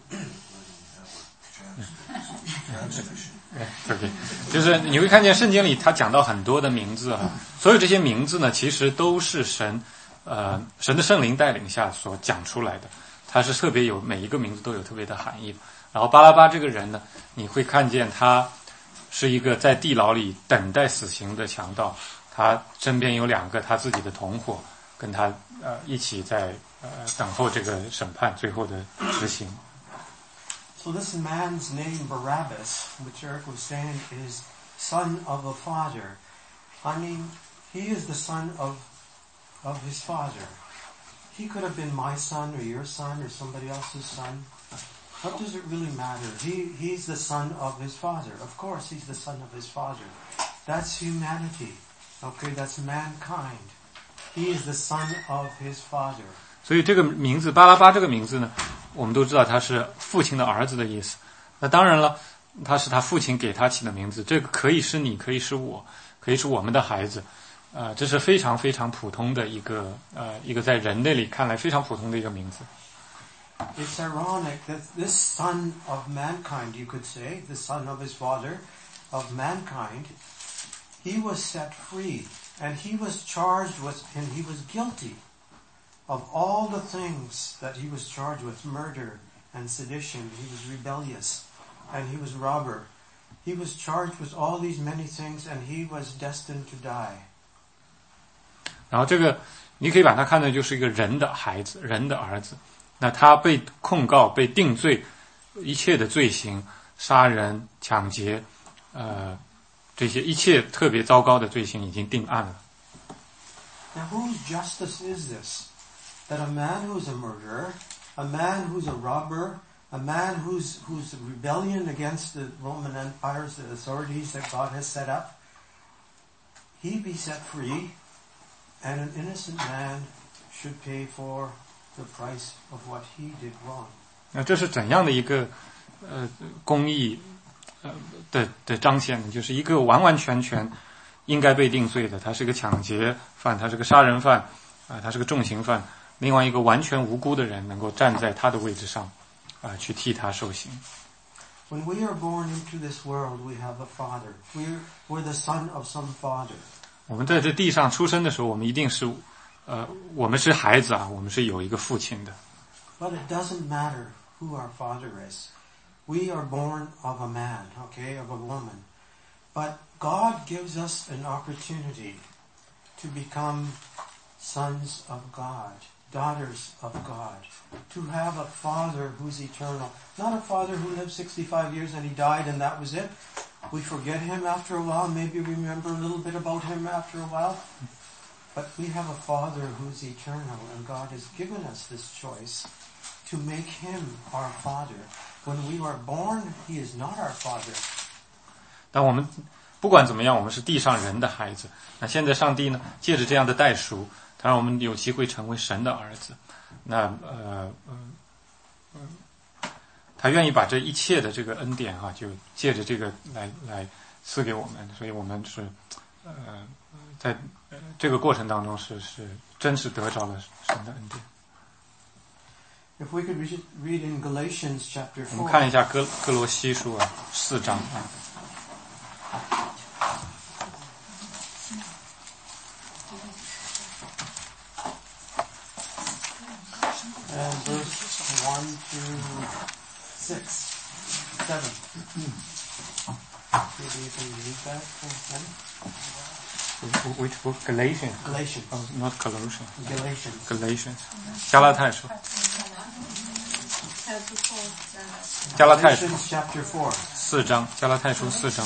对，就是你会看见圣经里他讲到很多的名字啊，所有这些名字呢，其实都是神呃神的圣灵带领下所讲出来的，它是特别有每一个名字都有特别的含义的。 然后巴拉巴这个人呢，你会看见他是一个在地牢里等待死刑的强盗，他身边有两个他自己的同伙，跟他呃一起在呃等候这个审判最后的执行。 So this man's name, Barabbas, which Eric was saying, is son of a father. I mean, he is the son of of his father. He could have been my son or your son or somebody else's son. What does it really matter? He he's the son of his father. Of course, he's the son of his father. That's humanity. Okay, that's mankind. He is the son of his father. 所以这个名字巴拉巴这个名字呢，我们都知道他是父亲的儿子的意思。那当然了，他是他父亲给他起的名字，这个可以是你，可以是我，可以是我们的孩子。呃，这是非常非常普通的一个呃一个在人类里看来非常普通的一个名字。 It's ironic that this son of mankind, you could say, the son of his father, of mankind, he was set free, and he was charged with, and he was guilty of all the things that he was charged with, murder and sedition. He was rebellious, and he was robber. He was charged with all these many things, and he was destined to die. 然后这个你可以把它看作就是一个人的孩子，人的儿子。那他被控告、被定罪，一切的罪行，杀人、抢劫，呃，这些一切特别糟糕的罪行已经定案了。 Now, whose justice is this? That a man who's a murderer, a man who's a robber, a man who's who's rebellion against the Roman Empire's the authorities that God has set up, he be set free, and an innocent man should pay for the price of what he did wrong. 那这是怎样的一个呃公义呃的的彰显呢？就是一个完完全全应该被定罪的，他是个抢劫犯，他是个杀人犯，啊、呃，他是个重刑犯。另外一个完全无辜的人能够站在他的位置上，啊、呃，去替他受刑。 When we are born into this world, we have a father. We're we're the son of some father. 我们在这地上出生的时候，我们一定是，呃，我们是孩子啊，我们是有一个父亲的。 But it doesn't matter who our father is. We are born of a man, okay, of a woman. But God gives us an opportunity to become sons of God, daughters of God, to have a father who's eternal. Not a father who lived sixty-five years and he died and that was it. We forget him after a while, maybe remember a little bit about him after a while. But we have a Father who's eternal, and God has given us this choice to make him our Father. When we were born, he is not our Father. 但我们不管怎么样，我们是地上人的孩子。那现在上帝呢，借着这样的代赎，他让我们有机会成为神的儿子。那呃嗯嗯，他愿意把这一切的这个恩典哈、啊，就借着这个来来赐给我们。所以我们是呃在这个过程当中是是真是得着了神的恩典。 If we could read, read in Galatians chapter 我们 four. 看一下哥哥罗西书啊四章啊。 And verse one to six, seven. Maybe you can read that again. Which book? Galatians. Galatians. Oh, not Colossians. Galatians. Galatians. 加拉太书。加拉太书 Galatians chapter four. 四章，加拉太书四章。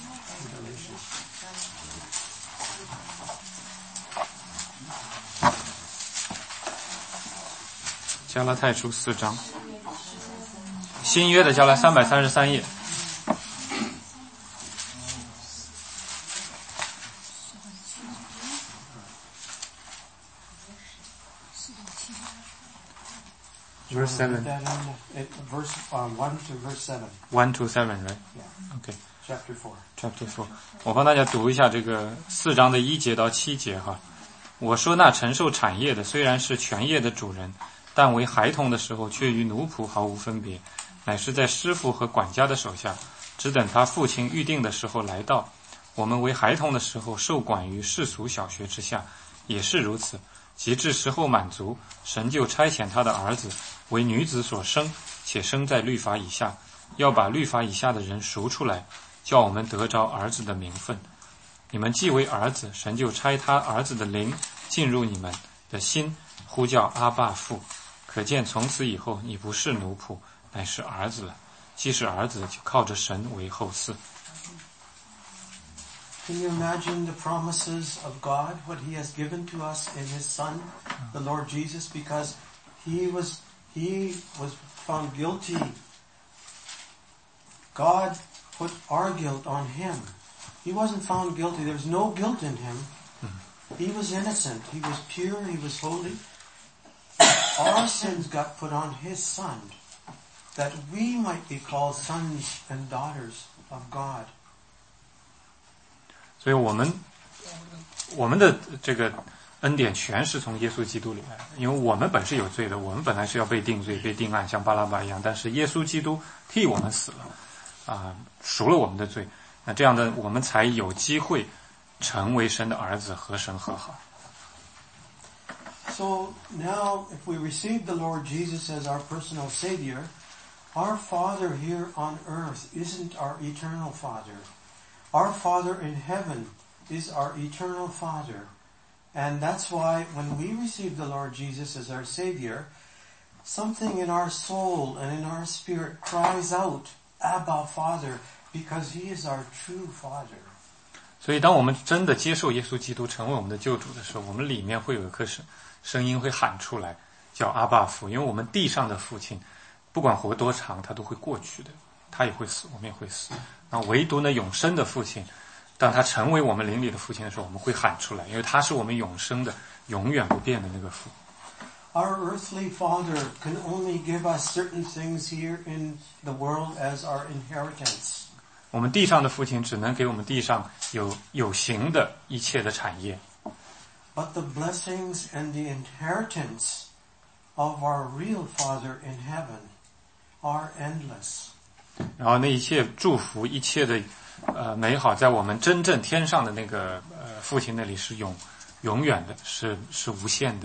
加拉太书四章，新约的加拉三百三十三页。Verse seven. That in, it, verse uh, one to verse seven. One to seven, right? Yeah. Okay. Chapter four. Chapter four. 我帮大家读一下这个四章的一节到七节哈。我说那承受产业的虽然是全业的主人，但为孩童的时候却与奴仆毫无分别，乃是在师傅和管家的手下，只等他父亲预定的时候来到。我们为孩童的时候受管于世俗小学之下，也是如此。及至时候满足，神就差遣他的儿子为女子所生，且生在律法以下， 要把律法以下的人赎出来，叫我们得着儿子的名分。你们既为儿子，神就差他儿子的灵进入你们的心，呼叫阿爸父。可见从此以后，你不是奴仆，乃是儿子了。既是儿子，就靠着神为后嗣。 Can you imagine the promises of God, what He has given to us in His Son, the Lord Jesus, because He was He was found guilty. God put our guilt on Him. He wasn't found guilty. There was no guilt in Him. He was innocent. He was pure. He was holy. Our sins got put on His Son, that we might be called sons and daughters of God. 所以我们我们的这个恩典全是从耶稣基督里来的，因为我们本是有罪的，我们本来是要被定罪、被定案，像巴拉巴一样，但是耶稣基督替我们死了，啊，赎了我们的罪，那这样的我们才有机会成为神的儿子，和神和好。 So now, if we receive the Lord Jesus as our personal Savior, our Father here on earth isn't our eternal Father. Our Father in heaven is our eternal Father. And that's why when we receive the Lord Jesus as our Savior, something in our soul and in our spirit cries out, Abba, Father, because He is our true Father. 所以当我们真的接受耶稣基督成为我们的救主的时候，我们里面会有一颗声声音会喊出来，叫阿爸父，因为我们地上的父亲不管活多长他都会过去的，他也会死，我们也会死，然后唯独呢永生的父亲，当他成为我们灵里的父亲的时候，我们会喊出来，因为他是我们永生的永远不变的那个父。 Our earthly father can only give us certain things here in the world as our inheritance. 我们地上的父亲只能给我们地上有有形的一切的产业。 But the blessings and the inheritance of our real Father in heaven are endless. 然后那一切祝福，一切的呃美好，在我们真正天上的那个呃父亲那里是永永远的，是是无限的。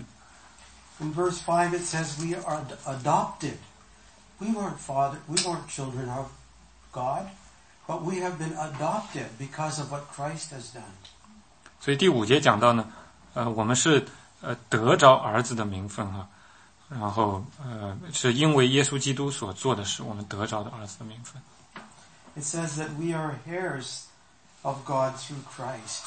In verse five it says we are adopted. We weren't father, we weren't children of God, but we have been adopted because of what Christ has done. 所以第五节讲到呢，呃，我们是呃得着儿子的名分哈，然后呃是因为耶稣基督所做的事，我们得着的儿子的名分。 It says that we are heirs of God through Christ.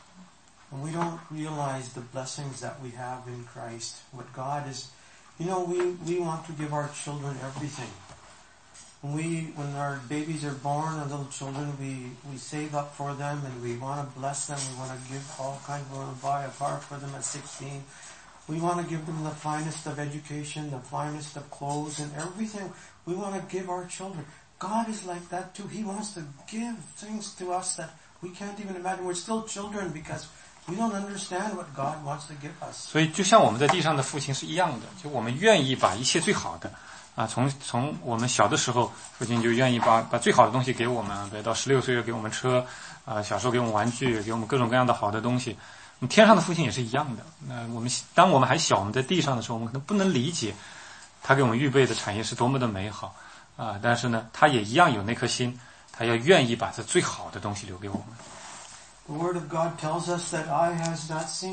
And we don't realize the blessings that we have in Christ. What God is, you know, we, we want to give our children everything. When we, when our babies are born, our little children, we, we save up for them and we want to bless them. We want to give all kinds, we want to buy a car for them at sixteen. We want to give them the finest of education, the finest of clothes and everything. We want to give our children. God is like that too. He wants to give things to us that we can't even imagine. We're still children because we don't understand what God wants to give us. 所以就像我们在地上的父亲是一样的，就我们愿意把一切最好的啊，从从我们小的时候，父亲就愿意把把最好的东西给我们，对，到十六岁又给我们车，啊，小时候给我们玩具，给我们各种各样的好的东西。天上的父亲也是一样的。那我们当我们还小，我们在地上的时候，我们可能不能理解他给我们预备的产业是多么的美好啊，但是呢，他也一样有那颗心，他要愿意把这最好的东西留给我们。 The Word of God tells us that eye has not seen,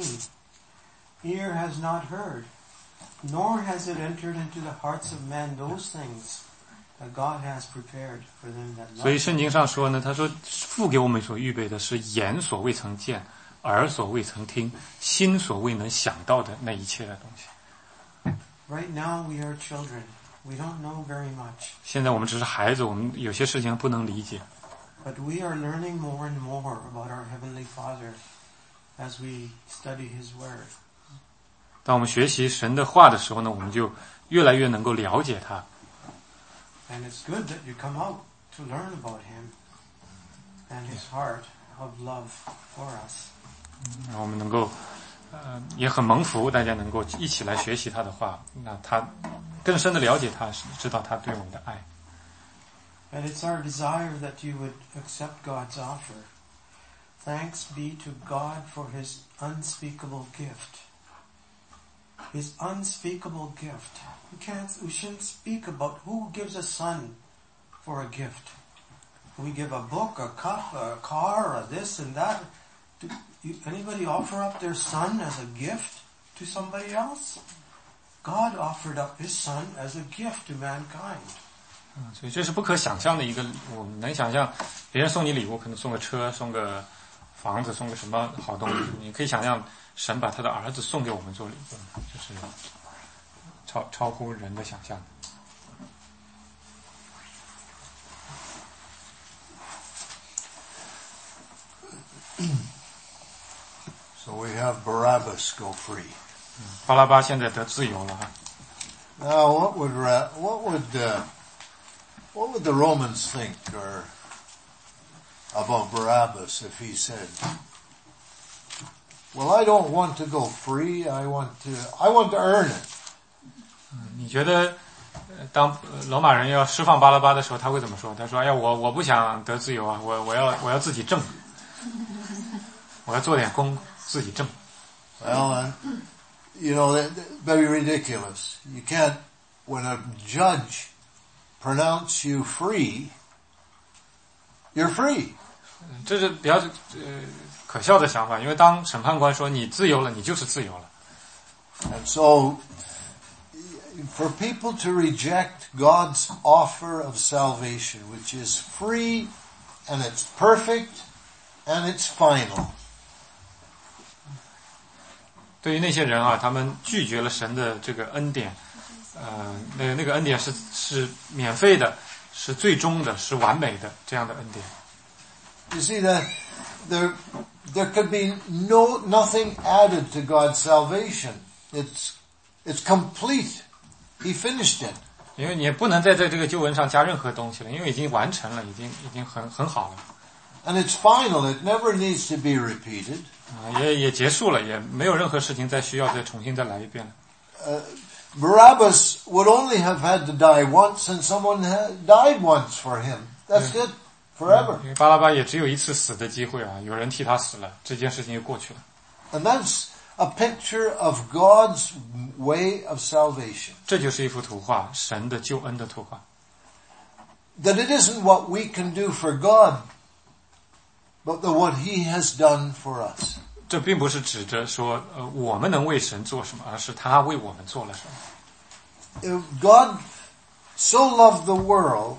ear has not heard, nor has it entered into the hearts of men those things that God has prepared for them that love Him. 所以圣经上说呢，他说父给我们所预备的是眼所未曾见，耳所未曾听，心所未能想到的那一切的东西。 Right now we are children. We don't know very much. 现在我们只是孩子，我们有些事情不能理解。 But we are learning more and more about our Heavenly Father as we study His Word. 当我们学习神的话的时候呢，我们就越来越能够了解他。 And it's good that you come out to learn about Him and His heart of love for us. 然后我们能够，呃，也很蒙福，大家能够一起来学习他的话，那他更深的了解他，知道他对我们的爱。 And it's our desire that you would accept God's offer. Thanks be to God for His unspeakable gift. His unspeakable gift. We can't, we shouldn't speak about who gives a son for a gift. We give a book, a cup, a car, a this and that. Do you, anybody offer up their son as a gift to somebody else? God offered up his son as a gift to mankind. 嗯，所以这是不可想象的一个，我们能想象别人送你礼物，可能送个车，送个房子，送个什么好东西，你可以想象神把他的儿子送给我们做礼物，就是超超乎人的想象。 So we have Barabbas go free. 巴拉巴现在得自由了哈。 Now, what would what would uh, what would the Romans think or about Barabbas if he said, "Well, I don't want to go free. I want to I want to earn it." 你觉得，当罗马人要释放巴拉巴的时候，他会怎么说？他说：“哎呀，我我不想得自由啊，我我要我要自己挣，我要做点工，自己挣。” Well, and you know, that, that, very ridiculous. You can't, when a judge pronounce you free, you're free. 这是比较呃可笑的想法，因为当审判官说你自由了，你就是自由了。 And so, for people to reject God's offer of salvation, which is free, and it's perfect, and it's final. 对于那些人啊，他们拒绝了神的这个恩典，呃，那个那个恩典是是免费的，是最终的，是完美的这样的恩典。 You see that there there could be no nothing added to God's salvation. It's it's complete. He finished it. 因为你也不能再在这个救恩上加任何东西了，因为已经完成了，已经已经很很好了。 And it's final. It never needs to be repeated. 啊，也也结束了，也没有任何事情再需要再重新再来一遍了。 Uh, Barabbas would only have had to die once, and someone had died once for him. That's it, forever. 因为巴拉巴也只有一次死的机会啊，有人替他死了，这件事情就过去了。 And that's a picture of God's way of salvation. 这就是一幅图画，神的救恩的图画。 That it isn't what we can do for God, but the what He has done for us. 这并不是指着说，呃，我们能为神做什么，而是他为我们做了什么。 God so loved the world,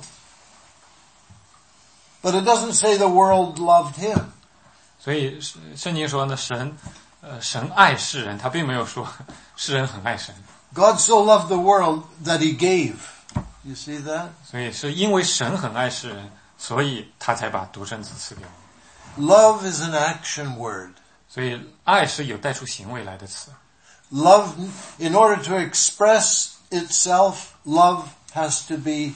but it doesn't say the world loved Him. 所以圣经说呢，神，呃，神爱世人，他并没有说世人很爱神。 God so loved the world that He gave. You see that? 所以是因为神很爱世人，所以他才把独生子赐给我们。 Love is an action word. 所以爱是有带出行为来的词。 Love, in order to express itself, love has to be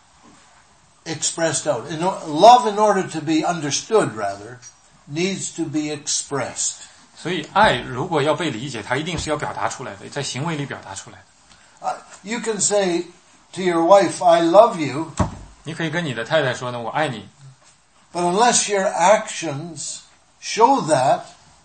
expressed out. In, love, in order to be understood, rather, needs to be expressed. 所以爱如果要被理解，它一定是要表达出来的，在行为里表达出来的。 Uh, you can say to your wife, I love you. 你可以跟你的太太说呢，我爱你。 But unless your actions show that,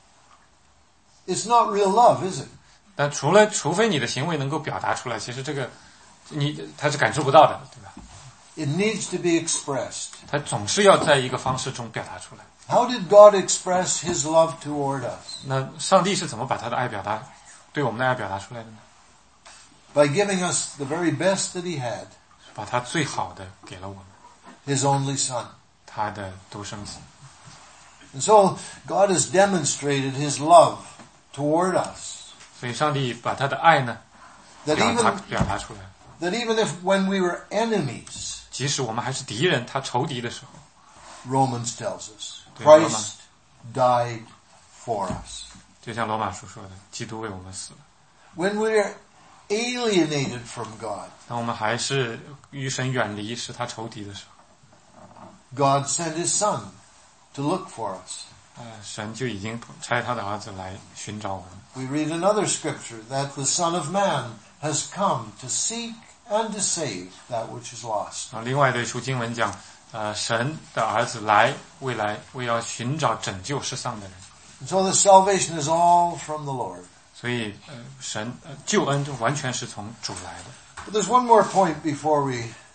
it's not real love, is it? 但除了除非你的行为能够表达出来，其实这个你他是感受不到的，对吧？ It needs to be expressed. 他总是要在一个方式中表达出来。 How did God express His love toward us? 那上帝是怎么把他的爱表达，对我们的爱表达出来的呢？ By giving us the very best that He had. 把他最好的给了我们， His only Son. 他的独生子。 And so God has demonstrated His love toward us. 所以上帝把他的爱呢 That 表达 even, 表达出来。 that even if when we were enemies, 即使我们还是敌人，他仇敌的时候， Romans tells us, 对，罗马。 Christ died for us. 就像罗马书说的，基督为我们死了。 When we were alienated from God, 当我们还是与神远离，是他仇敌的时候， God sent His Son to look for us. 呃，神就已经差他的儿子来寻找我们。 We read another scripture that the Son of Man has come to seek and to save that which is lost. 啊，另外的一处经文讲，呃，神的儿子来，未来为要寻找拯救世上的人。 And so the salvation is all from the Lord. 所以，呃，神呃救恩就完全是从主来的。 But there's one more point before we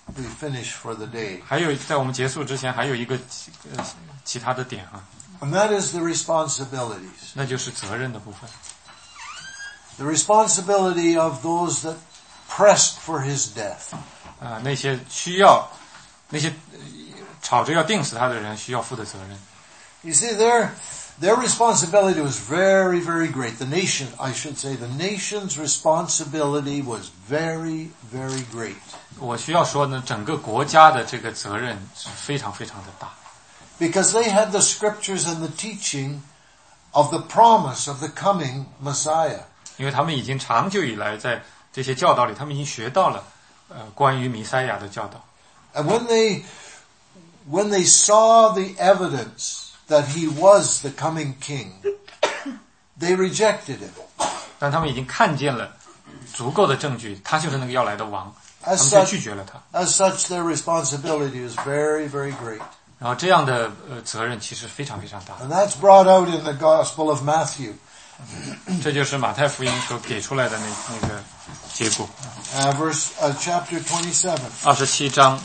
we finish for the day. 还有在我们结束之前还有一个呃其他的点啊， And that is the responsibilities. 那就是责任的部分。 The responsibility of those that pressed for his death. 啊、那些需要那些呃吵着要定死他的人需要负的责任。 You see, their, their responsibility was very, very great. The nation, I should say, the nation's responsibility was very, very great. 我需要说呢，整个国家的这个责任是非常非常的大， Because they had the scriptures and the teaching of the promise of the coming Messiah. 因为他们已经长久以来在这些教导里，他们已经学到了呃关于弥赛亚的教导。 And when they, when they saw the evidence that he was the coming king, they rejected him. 但他们已经看见了足够的证据，他就是那个要来的王，他 As 们就 such, 拒绝了他。 as such, their responsibility is very, very great. 然后这样的呃责任其实非常非常大， And that's brought out in the Gospel of Matthew. 这就是马太福音所给出来的那那个结果。 Uh, verse, uh, chapter twenty-seven. 二十七章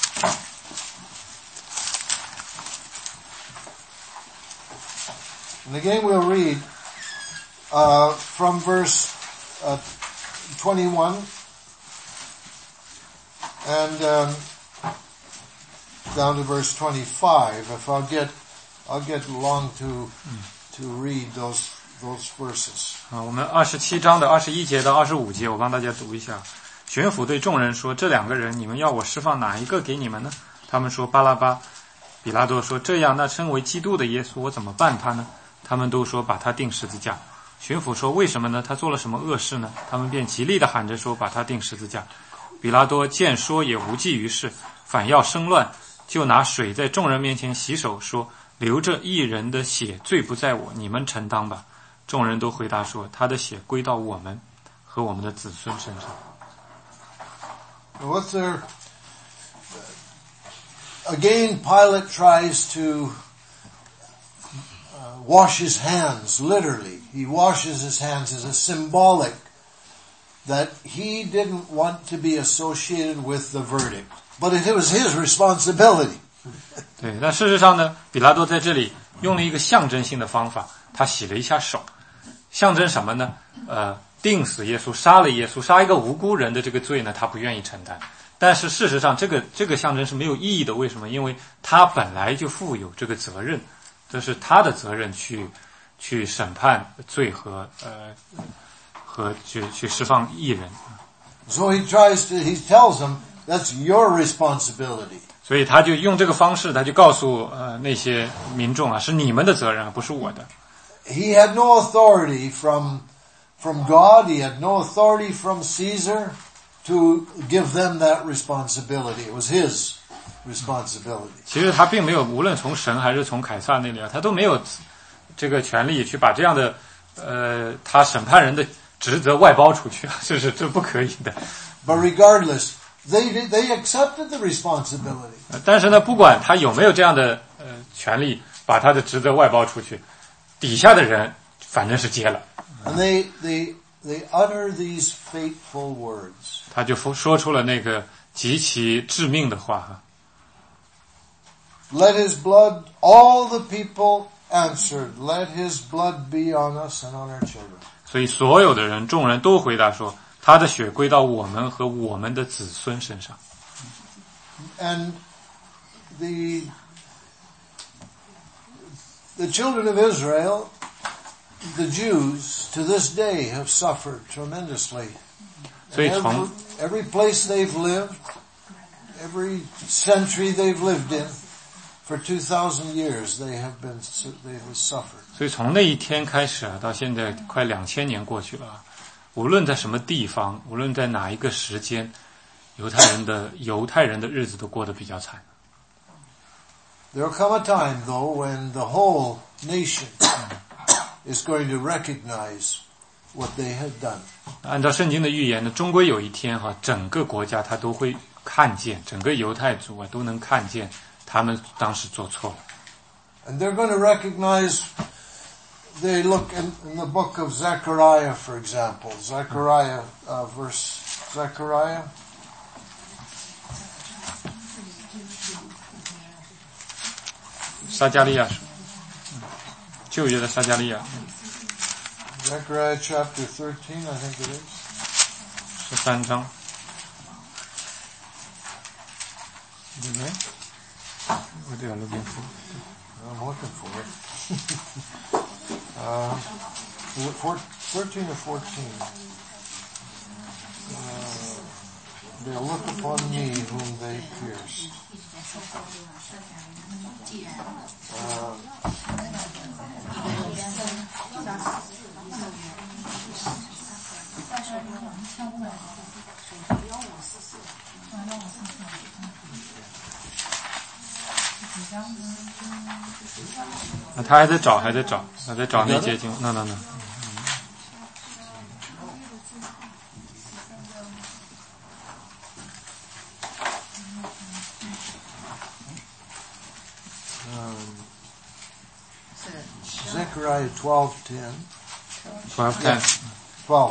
And again we'll read uh, from verse uh, twenty-one and um, down to verse twenty-five. If I'll get, I'll get along to to read those those verses. 啊，我们二十七章的二十一节到二十五节，我帮大家读一下。巡抚对众人说：“这两个人，你们要我释放哪一个给你们呢？”他们说：“巴拉巴。”比拉多说：“这样，那称为基督的耶稣，我怎么办他呢？”他们都说：“把他钉十字架。”巡抚说：“为什么呢？他做了什么恶事呢？”他们便极力地喊着说：“把他钉十字架。”比拉多见说也无济于事，反要生乱，就拿水在众人面前洗手，说：“流着一人的血，罪不在我，你们承担吧。”众人都回答说：“他的血归到我们和我们的子孙身上。” What's their again? Pilate tries to uh, wash his hands. Literally, he washes his hands as a symbolic that he didn't want to be associated with the verdict, but it was his responsibility. 对，但事实上呢，比拉多在这里用了一个象征性的方法，他洗了一下手，象征什么呢？呃，钉死耶稣，杀了耶稣，杀一个无辜人的这个罪呢，他不愿意承担。但是事实上，这个这个象征是没有意义的。为什么？因为他本来就负有这个责任，这是他的责任去去审判罪和呃和去去释放义人。 So he tries to. He tells them that's your responsibility. 所以他就用这个方式，他就告诉呃那些民众啊，是你们的责任，不是我的。 He had no authority from from God. He had no authority from Caesar to give them that responsibility. It was his responsibility. 其实他并没有，无论从神还是从凯撒那里啊，他都没有这个权利去把这样的呃他审判人的职责外包出去，这是这不可以的。 But regardless, they they accepted the responsibility. 但是呢，不管他有没有这样的呃权利把他的职责外包出去，底下的人反正是接了。 And they they they utter these fateful words. 他就说出了那个极其致命的话哈。 Let his blood, all the people answered, let his blood be on us and on our children. 所以所有的人，众人都回答说，他的血归到我们和我们的子孙身上。 And the the children of Israel, the Jews, to this day have suffered tremendously. 所以 Every, 从 every place they've lived, every century they've lived in, for two thousand years they have been they have suffered. 所以从那一天开始啊，到现在快两千年过去了啊，无论在什么地方，无论在哪一个时间，犹太人的犹太人的日子都过得比较惨。 There'll come a time, though, when the whole nation is going to recognize what they have done. 按照圣经的预言呢，终归有一天哈，整个国家他都会看见，整个犹太族啊都能看见他们当时做错了。 And they're going to recognize, they look in, in the book of Zechariah, for example. Zechariah, uh, verse, Zechariah. 撒迦利亚书，旧约的撒迦利亚。 Zechariah chapter thirteen, I think it is. 十三章。对不对 What are you looking for? I'm looking for it. uh, is it four, thirteen or fourteen? Uh, they look upon me whom they pierced. Uh, 啊，他还在找，还在找，还在找那节经。那那那。 Zechariah twelve ten. Twelve ten. Twelve.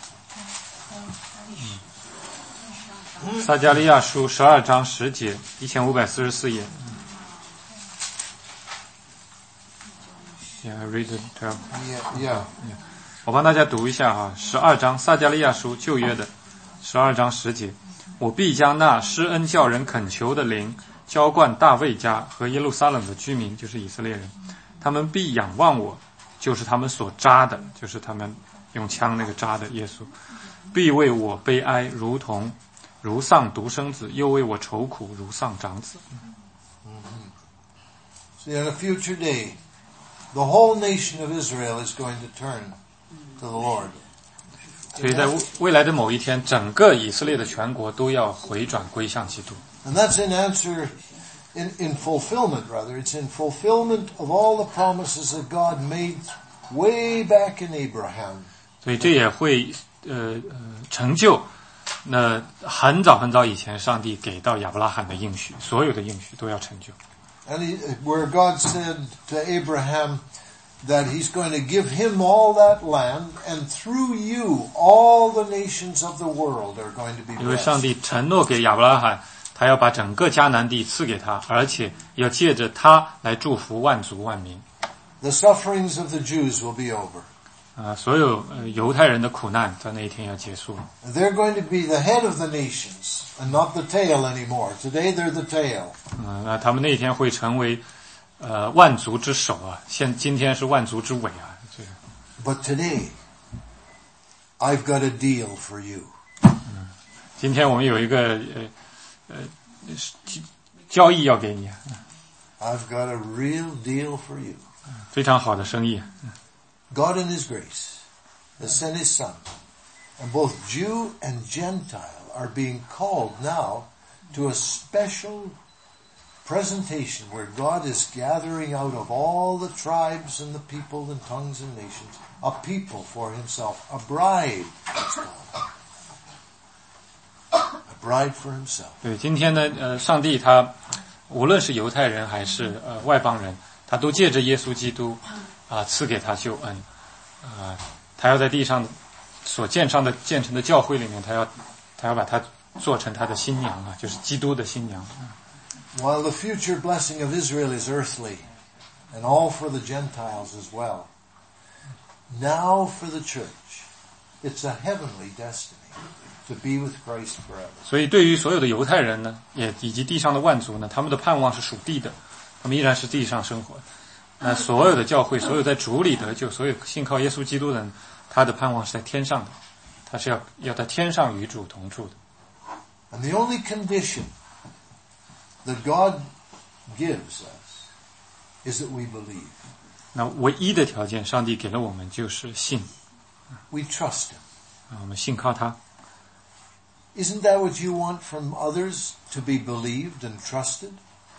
撒迦利亚书十二章十节，一千五百四十四页。Yeah, read it. Yeah, yeah. 我帮大家读一下哈，十二章撒迦利亚书旧约的十二章十节，我必将那施恩叫人恳求的灵浇灌大卫家和耶路撒冷的居民，就是以色列人，他们必仰望我，就是他们所扎的，就是他们用枪那个扎的耶稣，必为我悲哀，如同如丧独生子，又为我愁苦，如丧长子。 Mm-hmm. See, in a future day, the whole nation of Israel is going to turn to the Lord. 所以在未来的某一天，整个以色列的全国都要回转归向基督。 And that's in answer, in, in fulfillment rather, it's in fulfillment of all the promises that God made way back in Abraham. 所以这也会呃呃成就那很早很早以前上帝给到亚伯拉罕的应许，所有的应许都要成就。 And he, where God said to Abraham that he's going to give him all that land, and through you all the nations of the world are going to be blessed. 因为上帝承诺给亚伯拉罕，他要把整个迦南地赐给他，而且要借着他来祝福万族万民。 The sufferings of the Jews will be over. 啊，所有呃犹太人的苦难在那一天要结束了。 They're going to be the head of the nations and not the tail anymore. Today they're the tail. 嗯，那他们那一天会成为呃万族之首啊，现今天是万族之尾啊。这个。 But today, I've got a deal for you. 嗯，今天我们有一个呃呃交易要给你。 I've got a real deal for you. 非常好的生意。 God in His grace has sent His Son, and both Jew and Gentile are being called now to a special presentation where God is gathering out of all the tribes and the people and tongues and nations a people for Himself, a bride, a bride for Himself. 对，今天呢，呃，上帝他无论是犹太人还是呃外邦人，他都借着耶稣基督。啊，赐给他救恩，啊，他要在地上所建上的建成的教会里面，他要他要把它做成他的新娘啊，就是基督的新娘。 While the future blessing of Israel is earthly, and all for the Gentiles as well, now for the church, it's a heavenly destiny to be with Christ forever. 所以对于所有的犹太人呢，也以及地上的万族呢，他们的盼望是属地的，他们依然是地上生活的。那所有的教会，所有在主里得救，所有信靠耶稣基督的人，他的盼望是在天上的，他是要要在天上与主同住的。 And the only condition that God gives us is that we believe. 那唯一的条件，上帝给了我们就是信。 We trust Him. 啊，我们信靠他。 Isn't that what you want from others, to be believed and trusted?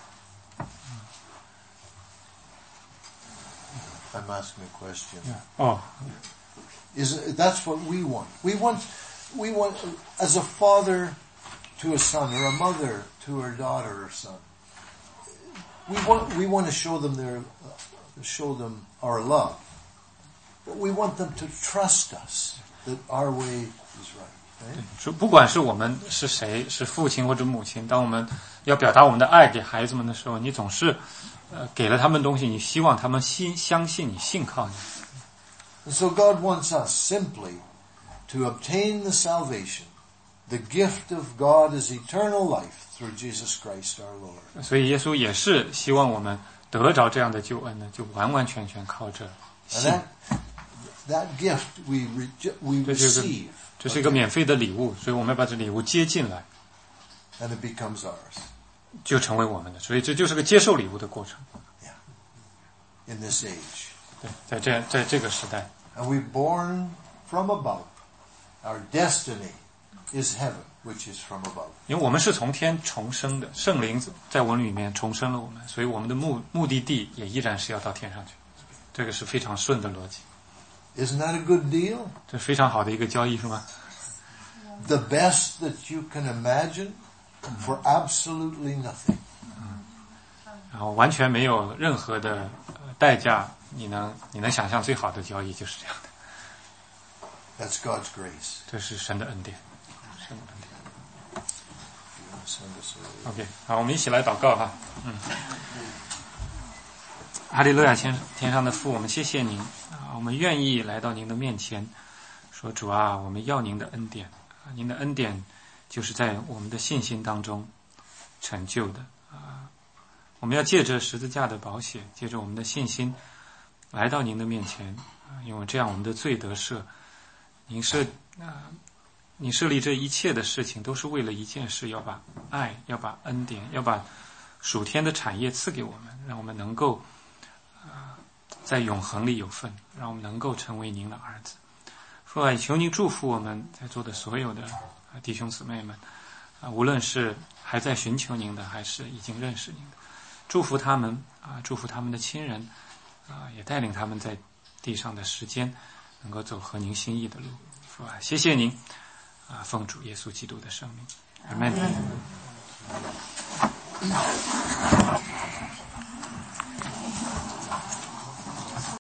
I'm asking a question. Oh. Is that's what we want. We want, we want, as a father to a son, or a mother to her daughter or son. We want, we want to show them their, uh, show them our love. But we want them to trust us that our way is right. Right? 说不管是我们是谁，是父亲或者母亲，当我们要表达我们的爱给孩子们的时候，你总是呃给了他们东西，你希望他们信相信你，信靠你。 And so God wants us simply to obtain the salvation. The gift of God is eternal life through Jesus Christ our Lord. 所以耶稣也是希望我们得着这样的救恩呢，就完完全全靠着信。 And that, that gift we, re- we 这是一个 receive. 这是一个免费的礼物，所以我们要把这礼物接进来， And it becomes ours. 就成为我们的。所以这就是个接受礼物的过程。 In this age. 对，在这在这个时代。 And we're born from above. Our destiny is heaven, which is from above. 因为我们是从天重生的，圣灵在我们里面重生了我们，所以我们的目目的地也依然是要到天上去。这个是非常顺的逻辑。 Isn't that a good deal? 这非常好的一个交易，是吗？ The best that you can imagine for absolutely nothing. 然后完全没有任何的代价，你能你能想象最好的交易就是这样的。 That's God's grace. 这是神的恩典，神的恩典。 You want to send us a- OK， 好，我们一起来祷告哈。嗯，哈利路亚，天天上的父，我们谢谢您啊，我们愿意来到您的面前，说主啊，我们要您的恩典啊，您的恩典就是在我们的信心当中成就的啊。我们要借着十字架的宝血，借着我们的信心来到您的面前啊，因为这样我们的罪得赦。您设啊，你设立这一切的事情，都是为了一件事，要把爱，要把恩典，要把属天的产业赐给我们，让我们能够啊在永恒里有份，让我们能够成为您的儿子。父啊，求您祝福我们在座的所有的弟兄姊妹们啊，无论是还在寻求您的，还是已经认识您的，祝福他们啊，祝福他们的亲人啊，也带领他们在地上的时间能够走合您心意的路。父啊，谢谢您啊，奉主耶稣基督的圣名，阿门。